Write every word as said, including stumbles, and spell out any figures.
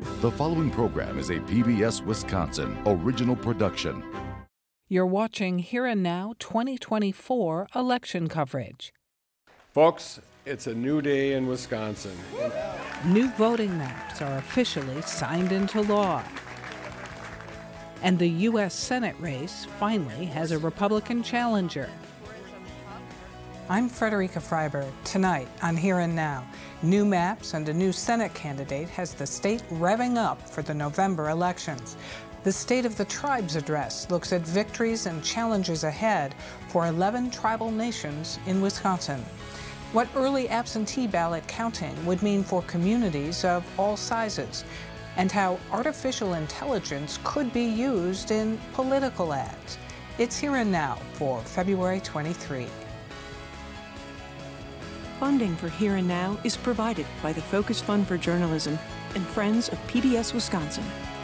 The following program is a P B S Wisconsin original production. You're watching Here and Now twenty twenty-four election coverage. Folks, it's a new day in Wisconsin. New voting maps are officially signed into law. And the U S Senate race finally has a Republican challenger. I'm Frederica Freiberg. Tonight on Here and Now, new maps and a new Senate candidate has the state revving up for the November elections. The State of the Tribes address looks at victories and challenges ahead for eleven tribal nations in Wisconsin. What early absentee ballot counting would mean for communities of all sizes, and how artificial intelligence could be used in political ads. It's Here and Now for February twenty-third. Funding for Here and Now is provided by the Focus Fund for Journalism and Friends of P B S Wisconsin.